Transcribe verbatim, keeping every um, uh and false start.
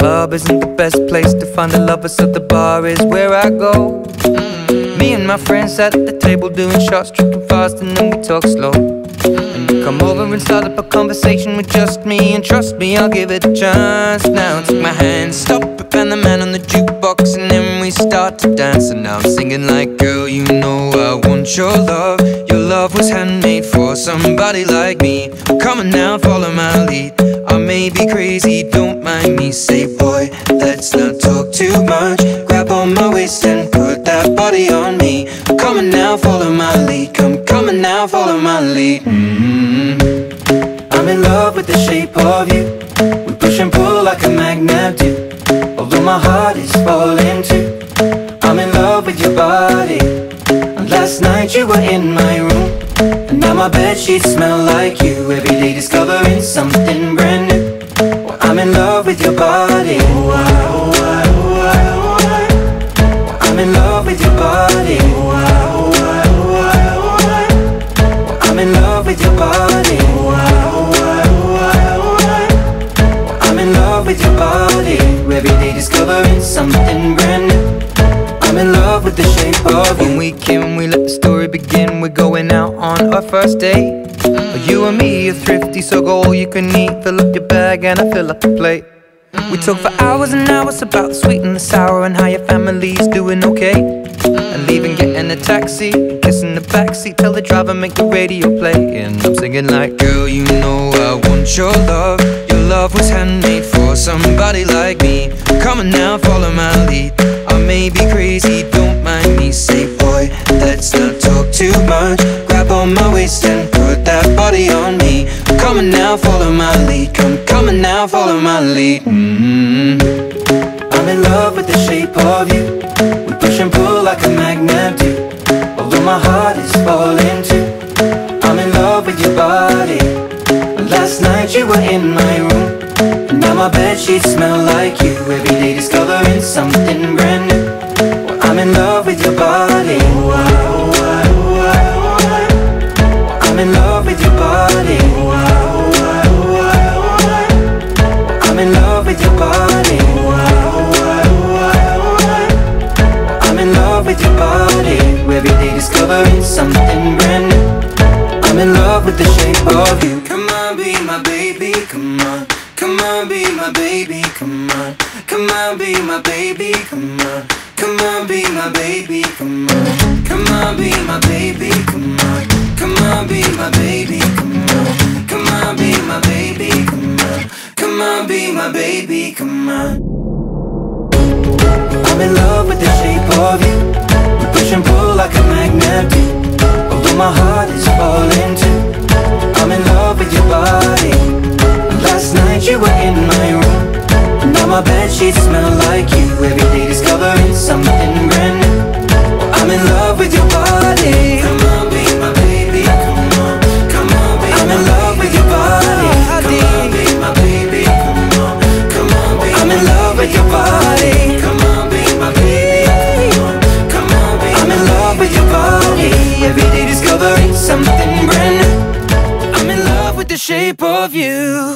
club isn't the best place to find a lover, so the bar is where I go. mm. Me and my friends sat at the table doing shots, tripping fast, and then we talk slow. And you come over and start up a conversation with just me, and trust me, I'll give it a chance. Now take my hand, stop it, and the man on the jukebox, and then we start to dance. And now I'm singing like, girl, you know I want your love. Your love was handmade for somebody like me. Come on now, follow my lead. I may be crazy, don't mind me. Say, boy, let's not talk too much. Grab on my waist and put that body on me. Come on now, follow my lead. Come, come on now, follow my lead. mm-hmm. I'm in love with the shape of you. We push and pull like a magnet do. Although my heart is falling too, I'm in love with your body. And last night you were in my room, and now my bedsheets smell like you. Every day discovering something brand new. Well, I'm in love with your body. Oh, I, oh, I, oh, I, oh, I. Well, I'm in love with your body. Oh, I, oh, I, oh, I, oh, I. Well, I'm in love with your body. Oh, I, oh, I, oh, I, oh, I. Well, I'm in love with your body. Every day discovering something brand new. I'm in love with the shape of you. When we came, we let the story begin. We're going out on our first date. mm. You and me are thrifty, so go all you can eat. Fill up your bag and I fill up the plate. mm. We talk for hours and hours about the sweet and the sour, and how your family's doing okay. mm. And leaving, getting a taxi, kissing the backseat, tell the driver make the radio play. And I'm singing like, girl, you know I want your love. Your love was handmade for somebody like me. Come on now, follow my lead. I may be crazy, don't mind me. Say, boy, let's not talk too much. Grab on my waist and put that body on me. Come on now, follow my lead. Come, come on now, follow my lead. mm-hmm. I'm in love with the shape of you. We push and pull like a magnet do. Although my heart is falling too, I'm in love with your body. Last night you were in my room, and now my bedsheets smell like you. Every day discovering something brand new. Well, I'm in love with your body. Oh, I, oh, I, oh, I, oh, I. Well, I'm in love with your body. Oh, I, oh, I, oh, I, oh, I. Well, I'm in love with your body. Oh, I, oh, I, oh, I, oh, I. Well, I'm in love with your body. Every day discovering something brand new. I'm in love with the shape of you. Come on, be my baby, come on. Come on, be my baby, come on. Come on, be my baby, come on. Come on, be my baby, come on. Come on, be my baby, come on. Come on, be my baby, come on. Come on, be my baby, come on. Come on, be my baby, come on. I'm in love with the shape of you. We push and pull like a magnet do. Although my heart is falling too, I'm in love with your body. Last night you were in my room, and now my bedsheets smell like you. Every day discovering something brand new. Well, I'm in love with your body. Come on, be my baby, come on. Come on, be I'm in love with your body. Come on, be my baby, come on. Come on, be I'm in love with your body. Come on, be my baby, come on. Come on, be I'm in love with your body. Every day discovering something brand new. I'm in love with the shape of you.